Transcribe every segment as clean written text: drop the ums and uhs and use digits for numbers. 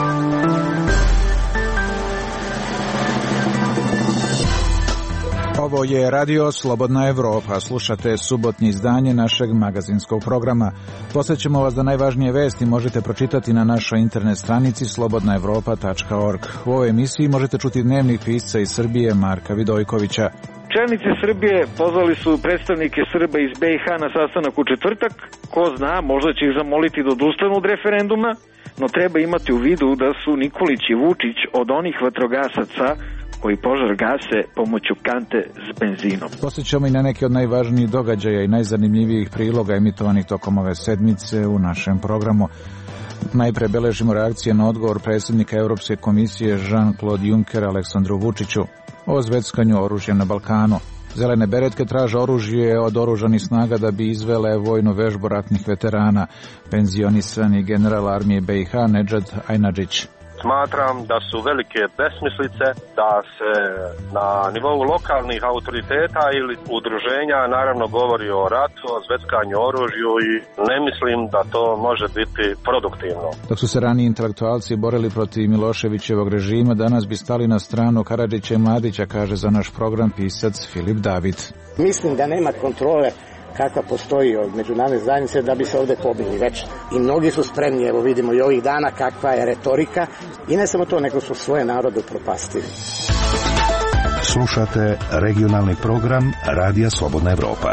Ovo je Radio Slobodna Evropa. Slušate subotnje izdanje našeg magazinskog programa. Posjećamo vas da najvažnije vesti možete pročitati na našoj internet stranici slobodnaevropa.org. U ovoj emisiji možete čuti dnevnik pisca iz Srbije Marka Vidojkovića. Čelnici Srbije pozvali su predstavnike Srba iz BiH na sastanak u četvrtak. Ko zna, možda će ih zamoliti da odustanu od referenduma, no treba imati u vidu da su Nikolić i Vučić od onih vatrogasaca koji požar gase pomoću kante s benzinom. Posjećamo i na neke od najvažnijih događaja i najzanimljivijih priloga emitovanih tokom ove sedmice u našem programu. Najpre beležimo reakcije na odgovor predsjednika Europske komisije Jean-Claude Junckera Aleksandru Vučiću o zveckanju oružja na Balkanu. Zelene beretke traže oružje od oružanih snaga da bi izvele vojnu vežbu ratnih veterana. Penzionisani general armije BiH Nedžad Ajnadžić. Smatram da su velike besmislice da se na nivou lokalnih autoriteta ili udruženja naravno govori o ratu, o zveckanju oružju i ne mislim da to može biti produktivno. Dok su se raniji intelektualci borili protiv Miloševićevog režima, danas bi stali na stranu Karadžića i Mladića, kaže za naš program pisac Filip David. Mislim da nema kontrole kakva postoji od međunarodne zajednice da bi se ovdje pobili već. I mnogi su spremni, evo vidimo i ovih dana kakva je retorika i ne samo to, nego su svoje narode upropastili. Slušate regionalni program Radija Slobodna Evropa.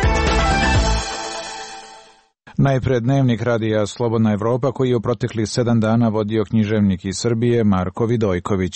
Najpred dnevnik Radija Slobodna Evropa koji je u proteklih 7 dana vodio književnik iz Srbije Marko Vidojković.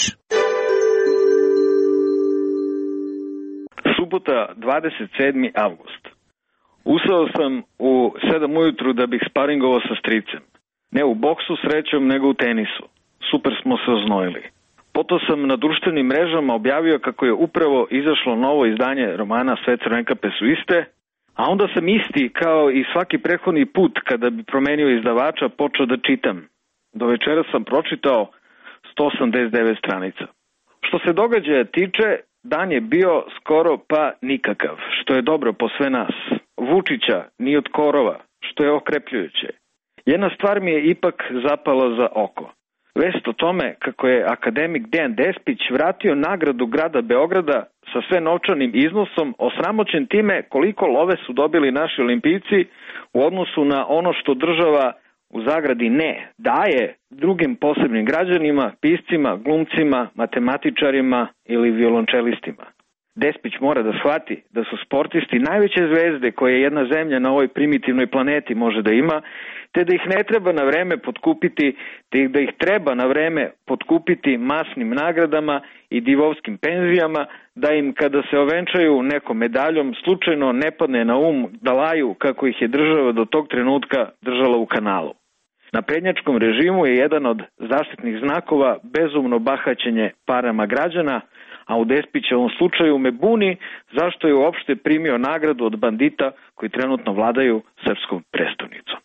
Subota, 27. avgust. Ustao sam u 7 ujutru da bih sparingovao sa stricem. Ne u boksu srećom, nego u tenisu. Super smo se oznojili. Potom sam na društvenim mrežama objavio kako je upravo izašlo novo izdanje romana Sve crvenkape su iste, a onda sam isti kao i svaki prethodni put kada bi promenio izdavača počeo da čitam. Do večera sam pročitao 189 stranica. Što se događaja tiče, dan je bio skoro pa nikakav, što je dobro po sve nas. Vučića ni od korova, što je okrepljujuće. Jedna stvar mi je ipak zapala za oko. Vest o tome kako je akademik Dejan Despić vratio nagradu grada Beograda sa sve novčanim iznosom, osramoćen time koliko love su dobili naši olimpijci u odnosu na ono što država u zagradi ne daje drugim posebnim građanima, piscima, glumcima, matematičarima ili violončelistima. Despić mora da shvati da su sportisti najveće zvezde koje jedna zemlja na ovoj primitivnoj planeti može da ima, te da ih ne treba na vreme potkupiti, te da ih treba na vreme potkupiti masnim nagradama i divovskim penzijama, da im kada se ovenčaju nekom medaljom slučajno ne padne na um da laju kako ih je država do tog trenutka držala u kanalu. Na prednjačkom režimu je jedan od zaštitnih znakova bezumno bahaćenje parama građana, a u Despićevom slučaju me buni zašto je uopšte primio nagradu od bandita koji trenutno vladaju srpskom prestolnicom.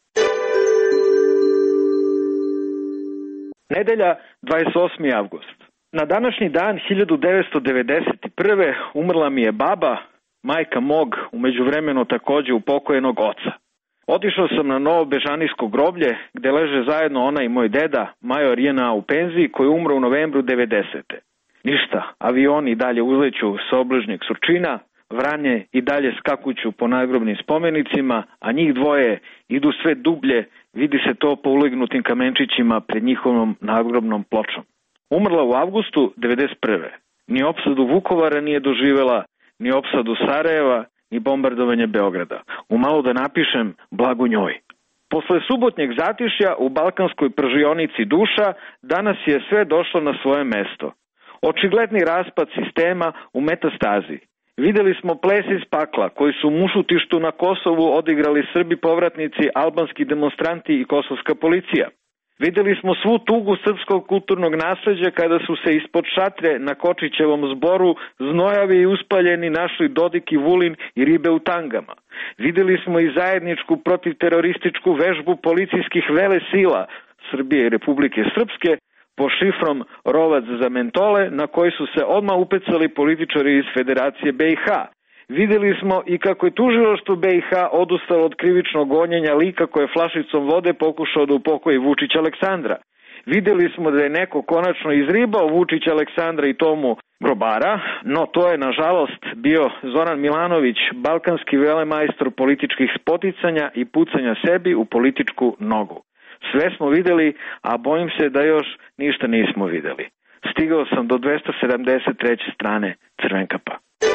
Nedelja, 28. avgust. Na današnji dan 1991. umrla mi je baba, majka mog, u međuvremenu takođe upokojenog oca. Otišao sam na Novo Bežanijsko groblje, gde leže zajedno ona i moj deda, major JNA u penziji, koji je umro u novembru 90. Ništa, avioni dalje uzleću sa obližnjeg Surčina, Vranje i dalje skakuću po nadgrobnim spomenicima, a njih dvoje idu sve dublje, vidi se to po ulegnutim kamenčićima pred njihovom nadgrobnom pločom. Umrla u avgustu 91. Ni opsadu Vukovara nije doživela, ni opsadu Sarajeva, ni bombardovanje Beograda. Umalo da napišem blago njoj. Posle subotnjeg zatišja u balkanskoj pržionici duša, danas je sve došlo na svoje mesto. Očigledni raspad sistema u metastazi. Videli smo ples iz pakla koji su u Mušutištu na Kosovu odigrali Srbi povratnici, albanski demonstranti i kosovska policija. Videli smo svu tugu srpskog kulturnog nasleđa kada su se ispod šatre na Kočićevom zboru znojavi i uspaljeni našli Dodik i Vulin i ribe u tangama. Videli smo i zajedničku protivterorističku vežbu policijskih velesila Srbije i Republike Srpske po šifrom Rovac za mentole, na koji su se odmah upecali političari iz Federacije BiH. Videli smo i kako je tužilaštvo BiH odustalo od krivičnog gonjenja lika koje flašicom vode pokušao da upokoji Vučić Aleksandra. Videli smo da je neko konačno izribao Vučić, Aleksandra i Tomu grobara, no to je nažalost bio Zoran Milanović, balkanski velemajstor političkih spoticanja i pucanja sebi u političku nogu. Sve smo videli, a bojim se da još ništa nismo videli. Stigao sam do 273. strane Crvenkapa.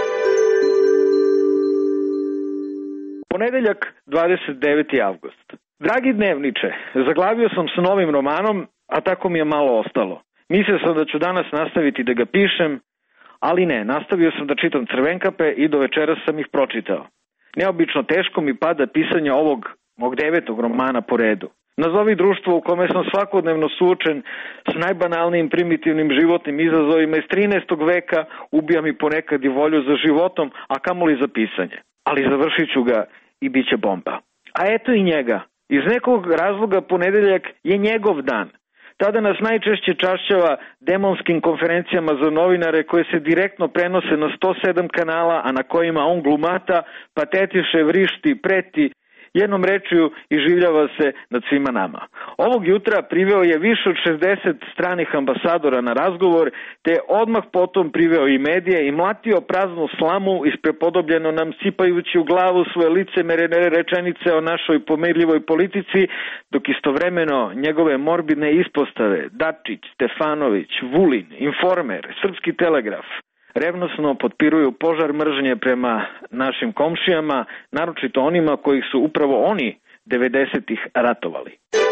Ponedeljak, 29. avgust. Dragi dnevniče, zaglavio sam s novim romanom, a tako mi je malo ostalo. Mislio sam da ću danas nastaviti da ga pišem, ali ne, nastavio sam da čitam Crvenkape i do večeras sam ih pročitao. Neobično teško mi pada pisanje ovog mog 9. romana po redu. Nazovi društvo u kome sam svakodnevno suočen s najbanalnijim primitivnim životnim izazovima iz 13. veka, ubija mi ponekad i volju za životom, a kamoli za pisanje. Ali završit ću ga i bit će bomba. A eto i njega. Iz nekog razloga ponedeljak je njegov dan. Tada nas najčešće čašćava demonskim konferencijama za novinare koje se direktno prenose na 107 kanala, a na kojima on glumata, patetiše, vrišti, preti, jednom rečju iživljava se nad svima nama. Ovog jutra priveo je više od 60 stranih ambasadora na razgovor, te odmah potom priveo i medije i mlatio praznu slamu isprepodobljeno nam sipajući u glavu svoje licemerne rečenice o našoj pomirljivoj politici, dok istovremeno njegove morbidne ispostave Dačić, Stefanović, Vulin, Informer, Srpski telegraf revnosno potpiruju požar mržnje prema našim komšijama, naročito onima kojih su upravo oni 90-ih ratovali.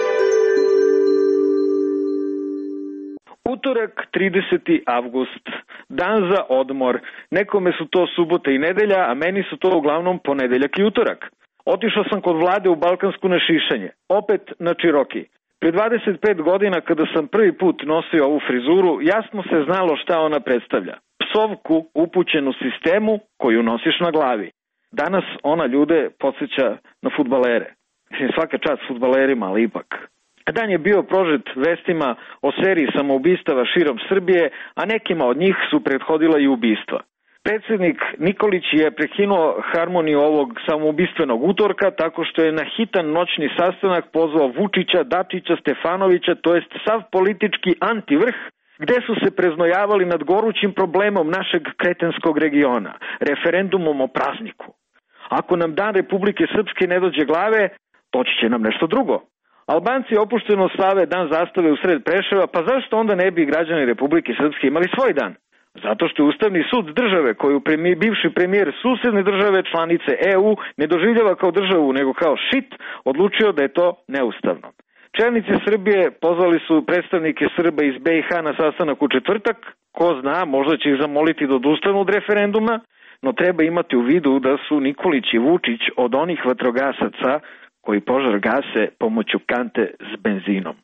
Utorak, 30. avgust, dan za odmor. Nekome su to subota i nedelja, a meni su to uglavnom ponedeljak i utorak. Otišao sam kod Vlade u Balkansku na šišanje, opet na Čiroki. Pre 25 godina kada sam prvi put nosio ovu frizuru, jasno se znalo šta ona predstavlja. Psovku upućenu sistemu koju nosiš na glavi. Danas ona ljude podsjeća na fudbalere. Mislim, svaka čast fudbalerima, ali ipak. Dan je bio prožet vestima o seriji samoubistava širom Srbije, a nekima od njih su prethodila i ubistva. Predsjednik Nikolić je prekinuo harmoniju ovog samoubistvenog utorka tako što je na hitan noćni sastanak pozvao Vučića, Dačića, Stefanovića, to jest sav politički antivrh, gde su se preznojavali nad gorućim problemom našeg kretenskog regiona, referendumom o prazniku. Ako nam dan Republike Srpske ne dođe glave, doći će nam nešto drugo. Albanci opušteno slave dan zastave u sred Preševa, pa zašto onda ne bi građani Republike Srpske imali svoj dan? Zato što je Ustavni sud države koju bivši premijer susedne države članice EU ne doživljava kao državu nego kao šit, odlučio da je to neustavno. Čelnici Srbije pozvali su predstavnike Srba iz BiH na sastanak u četvrtak. Ko zna, možda će ih zamoliti da odustanu od referenduma, no treba imati u vidu da su Nikolić i Vučić od onih vatrogasaca koji požar gase pomoću kante s benzinom.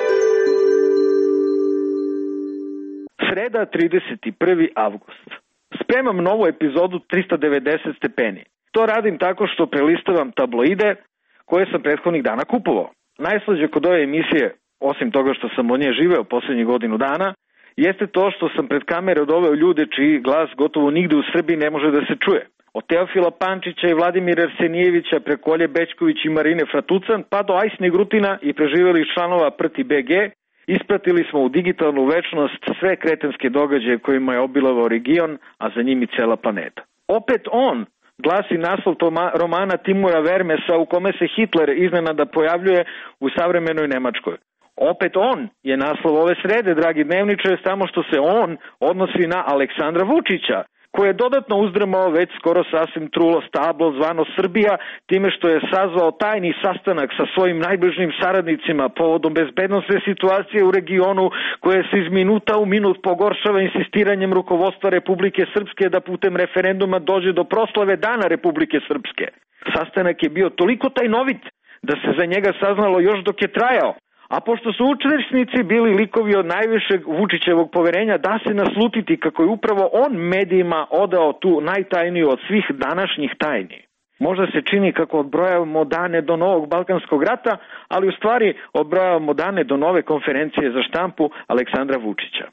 Sreda, 31. avgust. Spremam novu epizodu 390 stepeni. To radim tako što prelistavam tabloide koje sam prethodnih dana kupovao. Najslađe kod ove emisije, osim toga što sam od nje živeo posljednjih godinu dana, jeste to što sam pred kamere doveo ljude čiji glas gotovo nigde u Srbiji ne može da se čuje. Od Teofila Pančića i Vladimira Arsenijevića preko Olje Bećković i Marine Fratucan pa do Ajsne Grutina i preživelih članova Prti BG, ispratili smo u digitalnu večnost sve kretenske događaje kojima je obilovao region, a za njim i cela planeta. Opet on, glasi naslov romana Timura Vermesa u kome se Hitler iznenada pojavljuje u savremenoj Nemačkoj. Opet on je naslov ove srede, dragi dnevniče, samo što se on odnosi na Aleksandra Vučića, koji je dodatno uzdrmao već skoro sasvim trulo stablo zvano Srbija time što je sazvao tajni sastanak sa svojim najbližim saradnicima povodom bezbednosne situacije u regionu koje se iz minuta u minut pogoršava insistiranjem rukovodstva Republike Srpske da putem referenduma dođe do proslave Dana Republike Srpske. Sastanak je bio toliko tajnovit da se za njega saznalo još dok je trajao, a pošto su učesnici bili likovi od najvišeg Vučićevog poverenja, da se naslutiti kako je upravo on medijima odao tu najtajniju od svih današnjih tajni. Možda se čini kako odbrojavamo dane do novog Balkanskog rata, ali u stvari odbrojavamo dane do nove konferencije za štampu Aleksandra Vučića.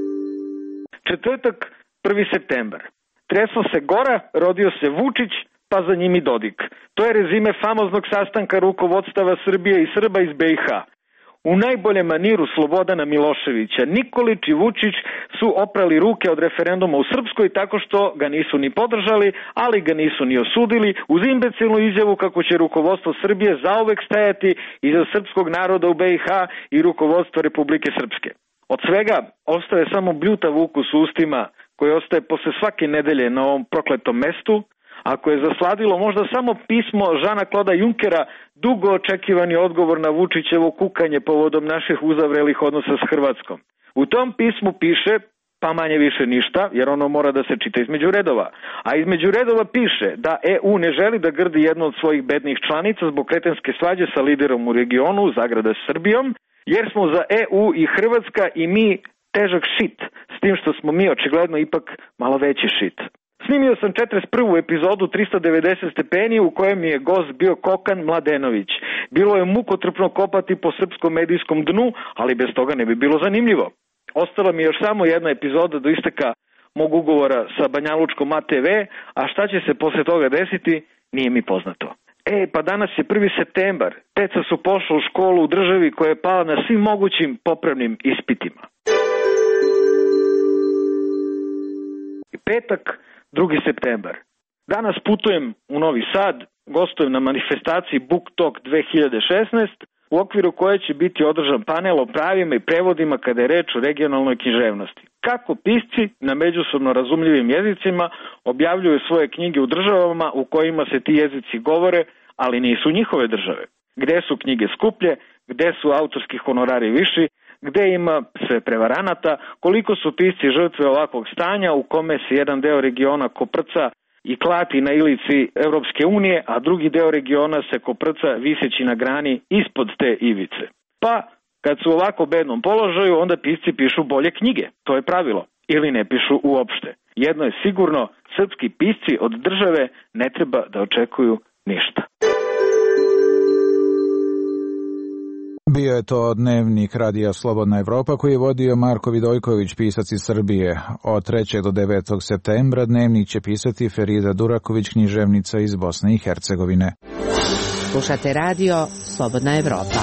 Četvrtak, 1. septembar. Tresla se gora, rodio se Vučić, pa za njim i Dodik. To je rezime famoznog sastanka rukovodstava Srbije i Srba iz BiH. U najboljem maniru Slobodana Miloševića, Nikolić i Vučić su oprali ruke od referenduma u Srpskoj tako što ga nisu ni podržali, ali ga nisu ni osudili, uz imbecilnu izjavu kako će rukovodstvo Srbije zauvek stajati iza srpskog naroda u BiH i rukovodstvo Republike Srpske. Od svega ostaje samo bljutav ukus u ustima koji ostaje posle svake nedelje na ovom prokletom mestu, ako je zasladilo možda samo pismo Žana Kloda Junkera, dugo očekivani odgovor na Vučićevo kukanje povodom naših uzavrelih odnosa s Hrvatskom. U tom pismu piše, pa manje više ništa, jer ono mora da se čita između redova. A između redova piše da EU ne želi da grdi jednu od svojih bednih članica zbog kretenske svađe sa liderom u regionu, zagrada s Srbijom, jer smo za EU i Hrvatska i mi težak šit, s tim što smo mi očigledno ipak malo veći šit. Snimio sam 41. epizodu 390 stepeni u kojem je gost bio Kokan Mladenović. Bilo je mukotrpno kopati po srpskom medijskom dnu, ali bez toga ne bi bilo zanimljivo. Ostala mi još samo jedna epizoda do isteka mog ugovora sa Banjalučkom ATV, a šta će se posle toga desiti, nije mi poznato. Pa danas je 1. septembar. Deca su pošla u školu u državi koja je pala na svim mogućim popravnim ispitima. Petak, 2. septembar. Danas putujem u Novi Sad, gostujem na manifestaciji Book Talk 2016, u okviru koje će biti održan panel o pravima i prevodima kada je reč o regionalnoj književnosti. Kako pisci na međusobno razumljivim jezicima objavljuju svoje knjige u državama u kojima se ti jezici govore, ali nisu njihove države. Gde su knjige skuplje, gde su autorski honorari viši, gde ima sve prevaranata, koliko su pisci žrtve ovakvog stanja u kome se jedan deo regiona koprca i klati na ilici Evropske unije, a drugi deo regiona se koprca viseći na grani ispod te ivice. Pa, kad su u ovako bednom položaju, onda pisci pišu bolje knjige, to je pravilo, ili ne pišu uopšte. Jedno je sigurno, srpski pisci od države ne treba da očekuju ništa. Bio je to dnevnik Radija Slobodna Evropa koji je vodio Marko Vidojković, pisac iz Srbije. Od 3. do 9. septembra dnevnik će pisati Ferida Duraković, književnica iz Bosne i Hercegovine. Slušate Radio Slobodna Evropa.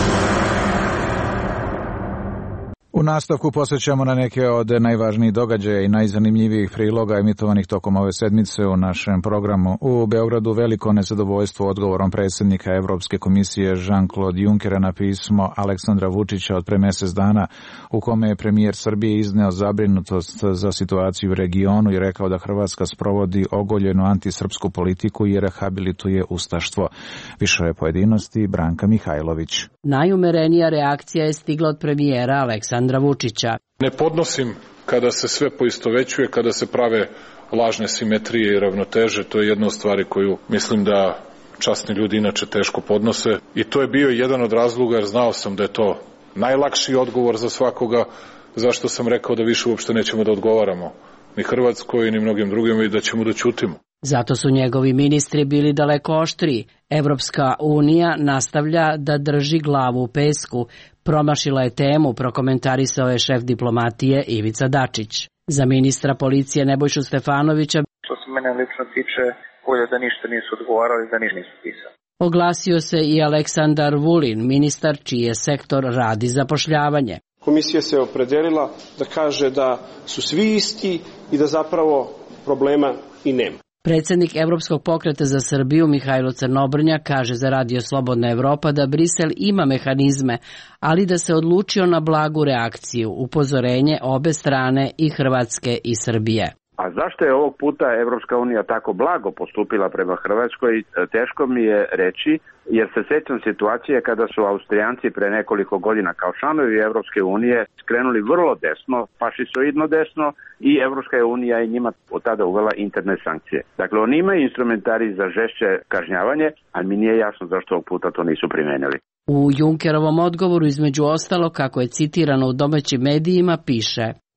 U nastavku posvećamo na neke od najvažnijih događaja i najzanimljivijih priloga emitovanih tokom ove sedmice u našem programu. U Beogradu veliko nezadovoljstvo odgovorom predsjednika Evropske komisije Jean-Claude Junckera na pismo Aleksandra Vučića od pre mesec dana, u kome je premijer Srbije izneo zabrinutost za situaciju u regionu i rekao da Hrvatska sprovodi ogoljenu antisrpsku politiku i rehabilituje ustaštvo. Više je pojedinosti Branka Mihajlović. Najumerenija reakcija je stigla od premijera Aleksandra Vučića. Ne podnosim kada se sve poistovećuje, kada se prave lažne simetrije i ravnoteže. To je jedna od stvari koju mislim da časni ljudi inače teško podnose. I to je bio jedan od razloga jer znao sam da je to najlakši odgovor za svakoga, zašto sam rekao da više uopšte nećemo da odgovaramo ni Hrvatskoj ni mnogim drugim i da ćemo da ćutimo. Zato su njegovi ministri bili daleko oštriji. Evropska unija nastavlja da drži glavu u pesku. Promašila je temu, prokomentarisao je šef diplomatije Ivica Dačić. Za ministra policije Nebojšu Stefanovića, što se mene lično tiče, bolje da ništa nisu odgovarali, da ništa nisu pisali. Oglasio se i Aleksandar Vulin, ministar čiji je sektor rad i zapošljavanje. Komisija se opredelila da kaže da su svi isti i da zapravo problema i nema. Predsjednik Evropskog pokreta za Srbiju Mihajlo Crnobrnjak kaže za Radio Slobodna Evropa da Brisel ima mehanizme, ali da se odlučio na blagu reakciju, upozorenje obe strane i Hrvatske i Srbije. A zašto je ovog puta Evropska unija tako blago postupila prema Hrvatskoj, teško mi je reći, jer se sjećam situacije kada su Austrijanci pre nekoliko godina kao članovi Evropske unije skrenuli vrlo desno, fašisoidno desno, i Evropska unija je njima od tada uvela interne sankcije. Dakle, oni imaju instrumentari za žešće kažnjavanje, ali mi nije jasno zašto ovog puta to nisu primenili. U Junckerovom odgovoru između ostalo, kako je citirano u domaćim medijima, piše: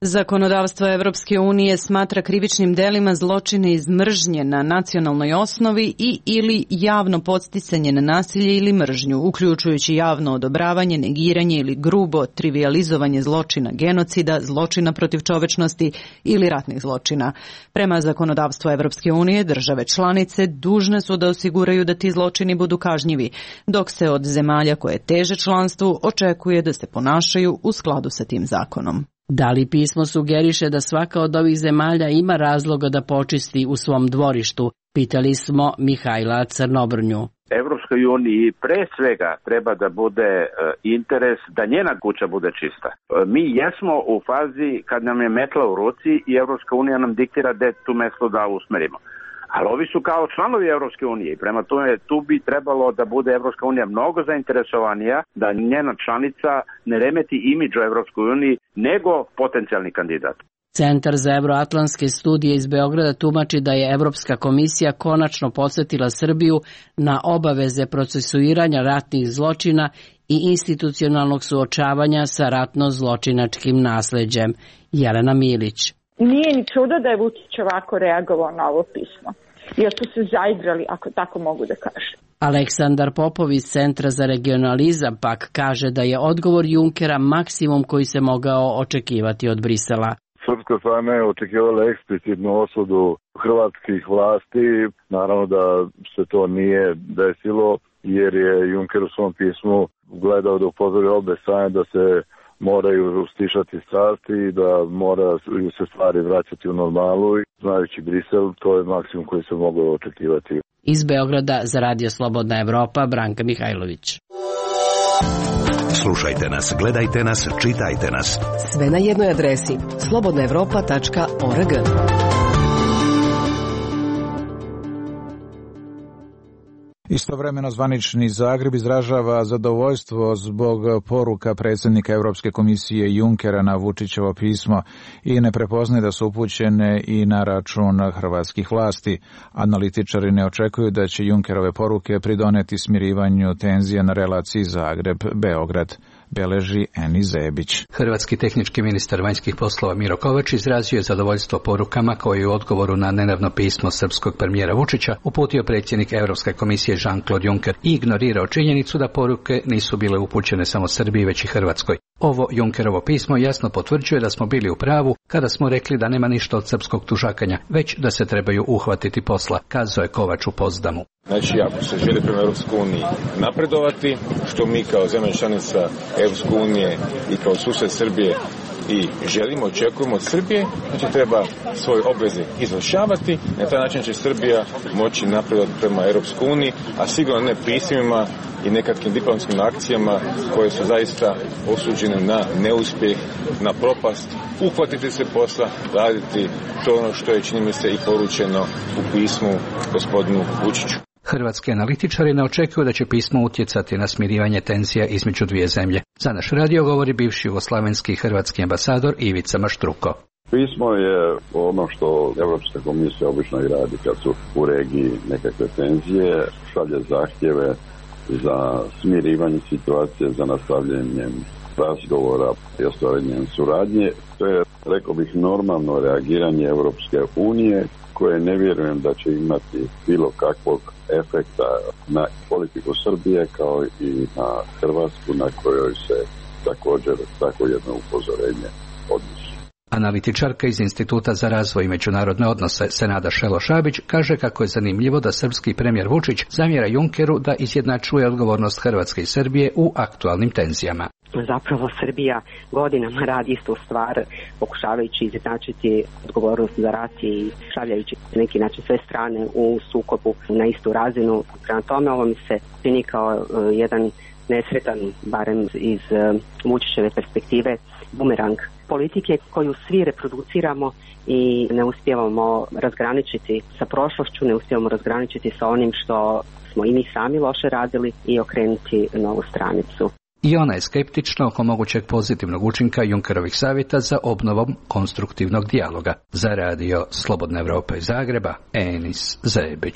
Zakonodavstvo Evropske unije smatra krivičnim delima zločine iz mržnje na nacionalnoj osnovi i ili javno podsticanje na nasilje ili mržnju, uključujući javno odobravanje, negiranje ili grubo trivijalizovanje zločina genocida, zločina protiv čovečnosti ili ratnih zločina. Prema zakonodavstvu Evropske unije, države članice dužne su da osiguraju da ti zločini budu kažnjivi, dok se od zemalja koje teže članstvu očekuje da se ponašaju u skladu sa tim zakonom. Da li pismo sugeriše da svaka od ovih zemalja ima razloga da počisti u svom dvorištu? Pitali smo Mihajla Crnobrnju. Evropskoj uniji pre svega treba da bude interes da njena kuća bude čista. Mi jesmo u fazi kad nam je metla u ruci i Evropska unija nam diktira da tu metlu da usmerimo. Ali ovi su kao članovi Evropske unije i prema tome tu bi trebalo da bude Evropska unija mnogo zainteresovanija da njena članica ne remeti imidž u Evropskoj uniji nego potencijalni kandidat. Centar za evroatlantske studije iz Beograda tumači da je Evropska komisija konačno podsjetila Srbiju na obaveze procesuiranja ratnih zločina i institucionalnog suočavanja sa ratno-zločinačkim nasleđem. Jelena Milić. Nije ni čudo da je Vučić ovako reagovao na ovo pismo. Jer su se zaigrali, ako tako mogu da kažem. Aleksandar Popov iz Centra za regionalizam pak kaže da je odgovor Junckera maksimum koji se mogao očekivati od Brisela. Srpska strana je očekivala eksplicitnu osudu hrvatskih vlasti. Naravno da se to nije desilo jer je Juncker u svom pismu gledao da upozori obe strane da se moraju stišati strasti i da moraju se stvari vraćati u normalu. Znajući Brisel, to je maksimum koji se moglo očekivati. Iz Beograda za Radio Slobodna Evropa, Branka Mihajlović. Slušajte nas, gledajte nas, čitajte nas. Sve na jednoj adresi slobodnaevropa.org. Istovremeno zvanični Zagreb izražava zadovoljstvo zbog poruka predsjednika Europske komisije Junckera na Vučićevo pismo i ne prepoznaje da su upućene i na račun hrvatskih vlasti. Analitičari ne očekuju da će Junckerove poruke pridoneti smirivanju tenzija na relaciji Zagreb-Beograd. Beleži Eni Zebić. Hrvatski tehnički ministar vanjskih poslova Miro Kovač izrazio je zadovoljstvo porukama koje je u odgovoru na nedavno pismo srpskog premijera Vučića uputio predsjednik Europske komisije Jean-Claude Juncker i ignorirao činjenicu da poruke nisu bile upućene samo Srbiji već i Hrvatskoj. Ovo Junckerovo pismo jasno potvrđuje da smo bili u pravu kada smo rekli da nema ništa od srpskog tužakanja, već da se trebaju uhvatiti posla, kazao je Kovač u Potsdamu. Znači, ako se želi prema Europskoj uniji napredovati, što mi kao zemlja članica Europske unije i kao susjed Srbije i želimo, očekujemo od Srbije, znači treba svoje obveze izvršavati, na taj način će Srbija moći napredovati prema Europskoj uniji, a sigurno ne pismima i nekakvim diplomatskim akcijama koje su zaista osuđene na neuspjeh, na propast, uhvatiti se posla, raditi to ono što je, čini mi se, i poručeno u pismu gospodinu Vučiću. Hrvatski analitičari ne očekuju da će pismo utjecati na smirivanje tenzija između dvije zemlje. Za naš radio govori bivši jugoslavenski hrvatski ambasador Ivica Maštruko. Pismo je ono što Evropska komisija obično i radi kad su u regiji nekakve tenzije, šalje zahtjeve za smirivanje situacije, za nastavljanjem razgovora i ostvarenjem suradnje. To je, rekao bih, normalno reagiranje Evropske unije koje ne vjerujem da će imati bilo kakvog efekta na politiku Srbije kao i na Hrvatsku na kojoj se također tako jedno upozorenje odnosi. Analitičarka iz Instituta za razvoj i međunarodne odnose Senada Šelo-Šabić kaže kako je zanimljivo da srpski premijer Vučić zamjera Junckeru da izjednačuje odgovornost Hrvatske i Srbije u aktualnim tenzijama. Zapravo Srbija godinama radi istu stvar, pokušavajući izjednačiti odgovornost za rat i stavljajući na neki način sve strane u sukobu na istu razinu. Prema tome ovo mi se čini kao jedan nesretan, barem iz Vučićeve perspektive, bumerang politike koju svi reproduciramo i ne uspijevamo razgraničiti sa prošlošću, ne uspijevamo razgraničiti sa onim što smo i mi sami loše radili i okrenuti novu stranicu. I ona je skeptična oko mogućeg pozitivnog učinka Junckerovih savjeta za obnovom konstruktivnog dijaloga. Za radio Slobodna Evropa iz Zagreba, Enis Zebić.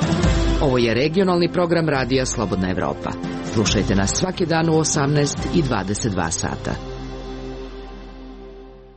Ovo je regionalni program radija Slobodna Evropa. Slušajte nas svaki dan u 18 i 22 sata.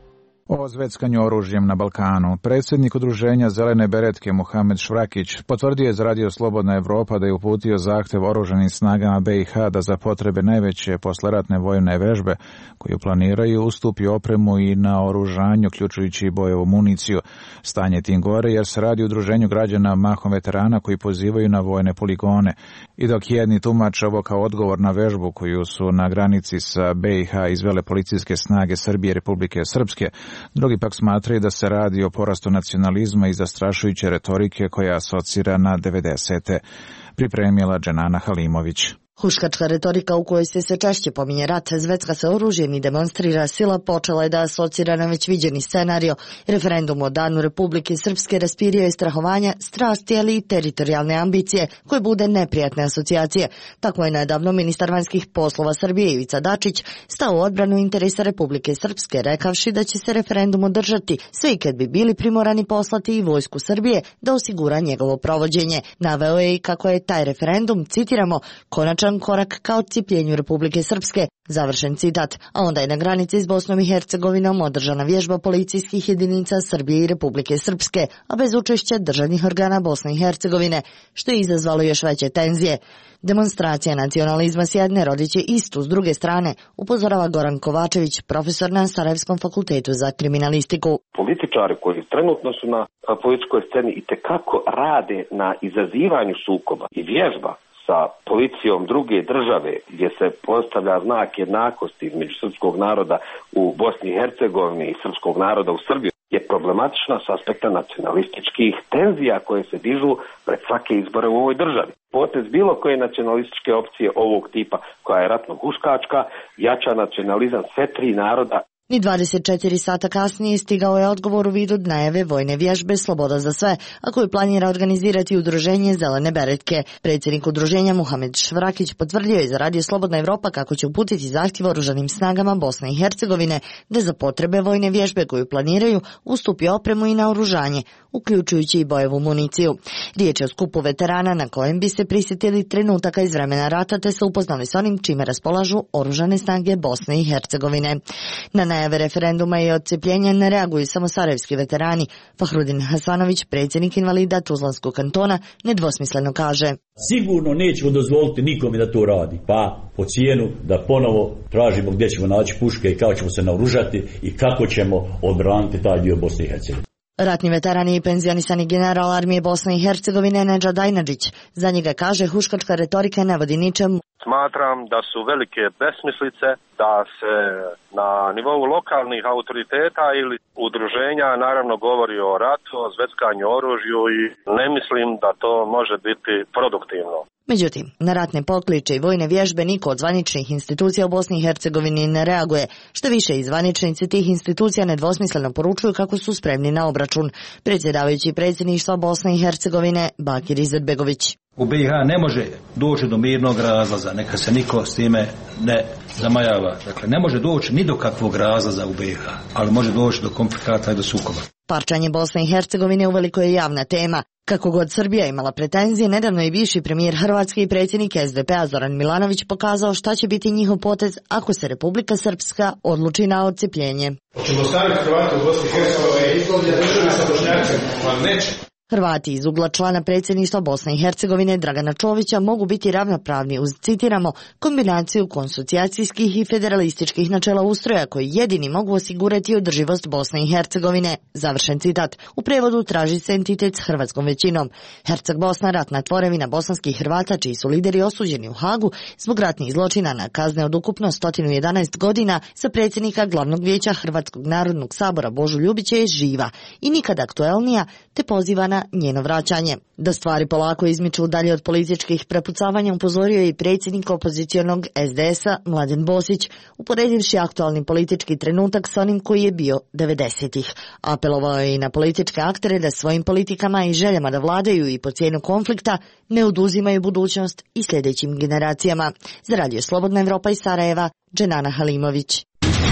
O zveckanju oružjem na Balkanu. Predsjednik udruženja Zelene beretke Muhamed Švrakić potvrdio je za Radio Slobodna Evropa da je uputio zahtev oružanim snagama BiH da za potrebe najveće posleratne vojne vežbe koju planiraju ustupi opremu i na oružanju, uključujući i bojevu municiju. Stanje tim gore jer se radi o udruženju građana mahom veterana koji pozivaju na vojne poligone. I dok jedni tumače ovo kao odgovor na vežbu koju su na granici sa BiH izvele policijske snage Srbije i Republike Srpske, drugi pak smatraju da se radi o porastu nacionalizma i zastrašujuće retorike koja asocira na 90. Pripremila Dženana Halimović. Huškačka retorika u kojoj se sve češće pominje rat, zvecka sa oružjem i demonstrira sila počela je da asocira na već viđeni scenario. Referendum o Danu Republike Srpske raspirio je strahovanja, strasti, ali i teritorijalne ambicije, koje bude neprijatne asocijacije. Tako je nedavno ministar vanjskih poslova Srbije Ivica Dačić stao u odbranu interesa Republike Srpske, rekavši da će se referendum održati, sve i kad bi bili primorani poslati i vojsku Srbije da osigura njegovo provođenje. Naveo je i kako je taj referendum, citiramo, konačan korak ka odcijepljenju Republike Srpske, završen citat, a onda je na granici s Bosnom i Hercegovinom održana vježba policijskih jedinica Srbije i Republike Srpske, a bez učešća državnih organa Bosne i Hercegovine, što je izazvalo još veće tenzije. Demonstracija nacionalizma s jedne rodiće istu s druge strane, upozorava Goran Kovačević, profesor na Sarajevskom fakultetu za kriminalistiku. Političari koji trenutno su na političkoj sceni itekako rade na izazivanju sukoba i vježba sa policijom druge države gdje se postavlja znak jednakosti između srpskog naroda u Bosni i Hercegovini i srpskog naroda u Srbiji je problematična s aspekta nacionalističkih tenzija koje se dižu pred svake izbore u ovoj državi. Potez bilo koje nacionalističke opcije ovog tipa, koja je ratno huškačka, jača nacionalizam sve tri naroda. Ni 24 sata kasnije stigao je odgovor u vidu najave vojne vježbe Sloboda za sve, a koju planira organizirati udruženje Zelene beretke. Predsjednik udruženja Muhamed Švrakić potvrdio je za Radio Slobodna Evropa kako će uputiti zahtjev oružanim snagama Bosne i Hercegovine da za potrebe vojne vježbe koju planiraju ustupi opremu i naoružanje, uključujući i bojevu municiju. Riječ je o skupu veterana na kojem bi se prisjetili trenutaka iz vremena rata te se upoznali s onim čime raspolažu oružane snage Bosne i Hercegovine. Na najave referenduma i odcepljenja ne reaguju samo sarajevski veterani. Fahrudin Hasanović, predsjednik invalida Tuzlanskog kantona, nedvosmisleno kaže: Sigurno nećemo dozvoliti nikome da to radi, pa po cijenu da ponovo tražimo gdje ćemo naći puške i kako ćemo se naoružati i kako ćemo odbraniti taj dio Bosne i Hercegovine. Ratni veteran i penzionisani general armije Bosne i Hercegovine Nedžad Ajnadžić. Za njega kaže huškačka retorika ne vodi ničemu. Smatram da su velike besmislice da se na nivou lokalnih autoriteta ili udruženja naravno govori o ratu, o zveckanju oružju i ne mislim da to može biti produktivno. Međutim, na ratne pokliče i vojne vježbe niko od zvaničnih institucija u Bosni i Hercegovini ne reaguje. Što više, i zvaničnici tih institucija nedvosmisleno poručuju kako su spremni na obračun. Predsjedavajući predsjedništva Bosne i Hercegovine Bakir Izetbegović. U BiH ne može doći do mirnog razlaza, neka se niko s time ne zamajava. Dakle, ne može doći ni do kakvog razlaza u BiH, ali može doći do konflikata i do sukoba. Parčanje Bosne i Hercegovine uveliko je javna tema. Kako god Srbija imala pretenzije, nedavno je bivši premijer Hrvatske i predsjednik SDP-a Zoran Milanović pokazao šta će biti njihov potez ako se Republika Srpska odluči na odcepljenje. Hoćemo staviti Hrvate u Bosni i Hercegovini izlovlje državi sa Bošnjacima, pa neće. Hrvati iz ugla člana predsjedništva Bosne i Hercegovine Dragana Čovića mogu biti ravnopravni uz, citiramo, kombinaciju konsocijacijskih i federalističkih načela ustroja koji jedini mogu osigurati održivost Bosne i Hercegovine. Završen citat. U prevodu traži se entitet s hrvatskom većinom. Herceg Bosna, ratna tvorevina bosanskih Hrvata čiji su lideri osuđeni u Hagu zbog ratnih zločina na kazne od ukupno 111 godina, za predsjednika Glavnog vijeća Hrvatskog narodnog sabora Božu Ljubića je živa i nikad aktuelnija, te poziva na njeno vraćanje. Da stvari polako izmiču dalje od političkih prepucavanja upozorio je i predsjednik opozicionog SDS-a Mladen Bosić, uporedivši aktualni politički trenutak sa onim koji je bio 90-ih. Apelovao je i na političke aktere da svojim politikama i željama da vladaju i po cijenu konflikta ne oduzimaju budućnost i sljedećim generacijama. Za Radio Slobodna Evropa iz Sarajeva, Dženana Halimović.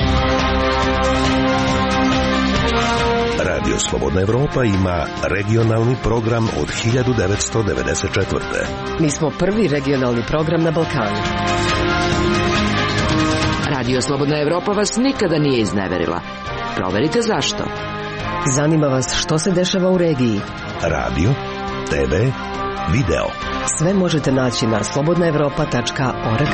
Radio Slobodna Evropa ima regionalni program od 1994. Mi smo prvi regionalni program na Balkanu. Radio Slobodna Evropa vas nikada nije izneverila. Proverite zašto. Zanima vas što se dešava u regiji? Radio, TV, video. Sve možete naći na slobodnaevropa.org.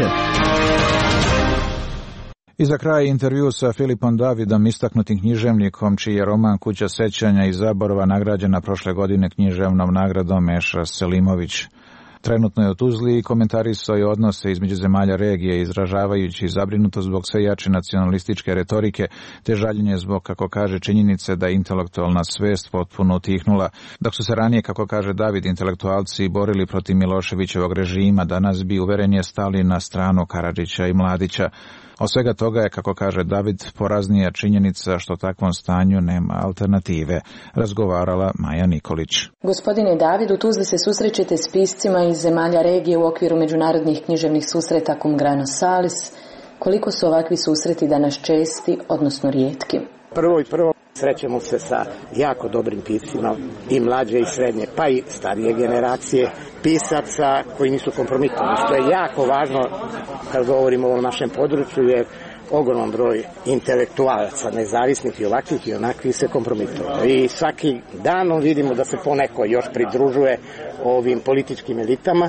I za kraj intervju sa Filipom Davidom, istaknutim književnikom, čiji je roman Kuća sećanja i zaborava nagrađena prošle godine književnom nagradom Meša Selimović. Trenutno je u Tuzli i komentarisao je odnose između zemalja regije, izražavajući zabrinutost zbog sve jače nacionalističke retorike, te žaljenje zbog, kako kaže, činjenice da je intelektualna svest potpuno utihnula. Dok su se ranije, kako kaže David, intelektualci borili protiv Miloševićevog režima, danas bi uverenje stali na stranu Karadžića i Mladića. Od svega toga je, kako kaže David, poraznija činjenica što takvom stanju nema alternative, razgovarala Maja Nikolić. Gospodine David, u Tuzli se susrećete s piscima iz zemalja regije u okviru međunarodnih književnih susreta Cum grano salis. Koliko su ovakvi susreti danas česti, odnosno rijetki? Prvo srećemo se sa jako dobrim piscima i mlađe i srednje, pa i starije generacije pisaca koji nisu kompromitovani, što je jako važno kad govorimo o ovom našem području, jer ogroman broj intelektualaca, nezavisnih i ovakvih i onakvih se kompromituje. I svaki danom vidimo da se poneko još pridružuje ovim političkim elitama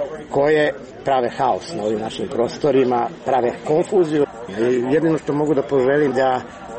koje prave haos na ovim našim prostorima, prave konfuziju. Jedino što mogu da poželim da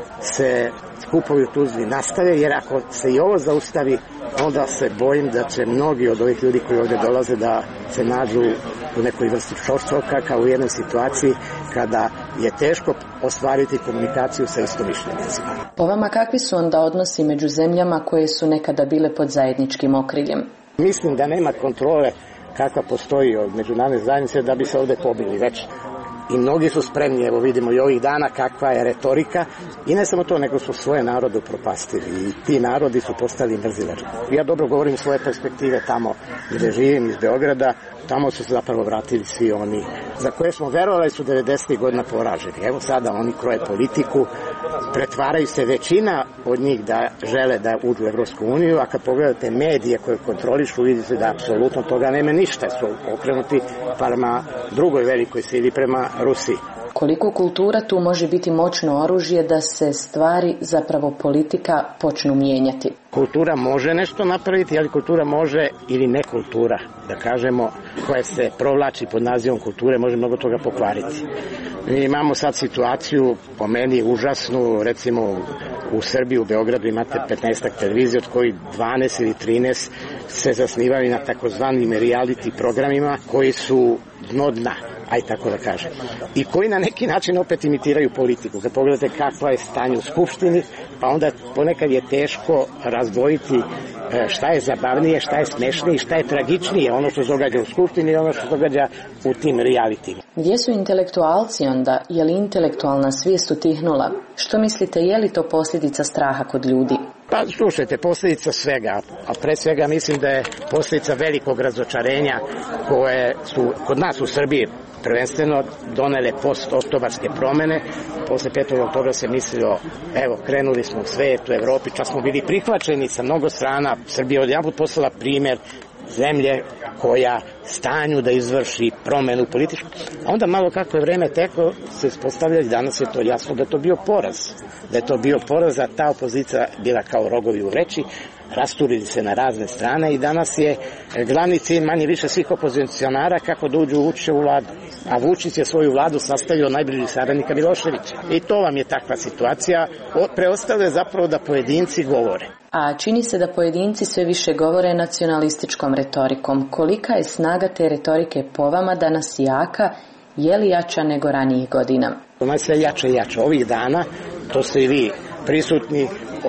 se skupovi u Tuzli nastave, jer ako se i ovo zaustavi, onda se bojim da će mnogi od ovih ljudi koji ovdje dolaze da se nađu u nekoj vrsti šorcoka, kao u jednoj situaciji kada je teško ostvariti komunikaciju sa istomišljenicima. Po vama kakvi su onda odnosi među zemljama koje su nekada bile pod zajedničkim okriljem? Mislim da nema kontrole kakva postoji od međunarodne zajednice da bi se ovdje pobili već. I mnogi su spremni, evo vidimo i ovih dana kakva je retorika, i ne samo to, nego su svoje narode upropastili i ti narodi su postali mrzilački. Ja dobro govorim svoje perspektive tamo gdje živim, iz Beograda, tamo su se zapravo vratili svi oni za koje smo verovali su 90. godina poraženi. Evo sada oni kroje politiku, pretvaraju se većina od njih da žele da uđu u Evropsku uniju, a kad pogledate medije koje kontrolišu, vidite da apsolutno toga nema ništa, su okrenuti prema drugoj velikoj sili, prema Rusiji. Koliko kultura tu može biti moćno oružje da se stvari, zapravo politika, počnu mijenjati? Kultura može nešto napraviti, ali kultura može, ili ne kultura, da kažemo, koja se provlači pod nazivom kulture, može mnogo toga pokvariti. Mi imamo sad situaciju, po meni užasnu, recimo u Srbiji, u Beogradu imate 15 televizija, od koji 12 ili 13 se zasnivaju na takozvanim reality programima koji su dno dna, aj tako da kažem, i koji na neki način opet imitiraju politiku. Kad pogledate kakva je stanje u Skupštini, pa onda ponekad je teško razdvojiti šta je zabavnije, šta je smešnije i šta je tragičnije, ono što se događa u Skupštini i ono što se događa u tim realitima. Gdje su intelektualci onda? Je li intelektualna svijest utihnula? Što mislite, je li to posljedica straha kod ljudi? Pa slušajte, posljedica svega, a pre svega mislim da je posljedica velikog razočarenja koje su kod nas u Srbiji prvenstveno donele post-oktobarske promene. Posle 5. oktobra se mislilo, evo, krenuli smo u svijet, u Evropi, čak smo bili prihvaćeni sa mnogo strana. Srbija odjedanput postala primjer zemlje koja stanju da izvrši promenu političku. A onda malo kako je vreme teklo, se ispostavlja i danas je to jasno da je to bio poraz. Da je to bio poraz, a ta opozicija bila kao rogovi u vreći, rasturili se na razne strane i danas je glavni cilj manje više svih opozicionara kako da uđu u Vučićevu vladu. A Vučić je svoju vladu sastavio najbližih saradnika Miloševića. I to vam je takva situacija. Preostalo je zapravo da pojedinci govore. A čini se da pojedinci sve više govore nacionalističkom retorikom. Kolika je snaga te retorike po vama danas jaka? Je li jača nego ranijih godina? Ona je sve jača i jača. Ovih dana, to ste i vi prisutni,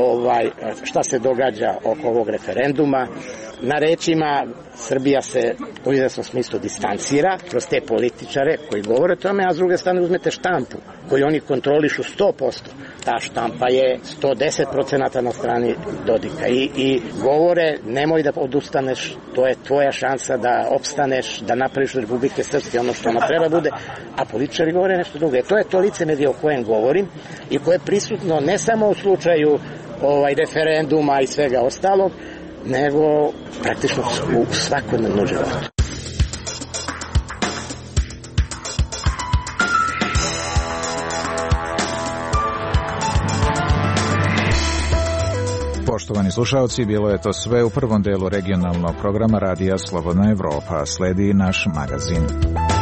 šta se događa oko ovog referenduma. Na rečima Srbija se u izvesnom smislu distancira kroz te političare koji govore o tome, a s druge strane uzmete štampu koju oni kontrolišu 100%. Ta štampa je 110% na strani Dodika i govore nemoj da odustaneš, to je tvoja šansa da opstaneš, da napraviš od Republike Srpske ono što ona treba bude, a političari govore nešto drugo. To je to licemerje o kojem govorim i koje je prisutno ne samo u slučaju referenduma i svega ostalog, nego praktično u svakodnevnom životu. Poštovani slušalci, bilo je to sve u prvom delu regionalnog programa Radija Slobodna Evropa. Sledi naš magazin.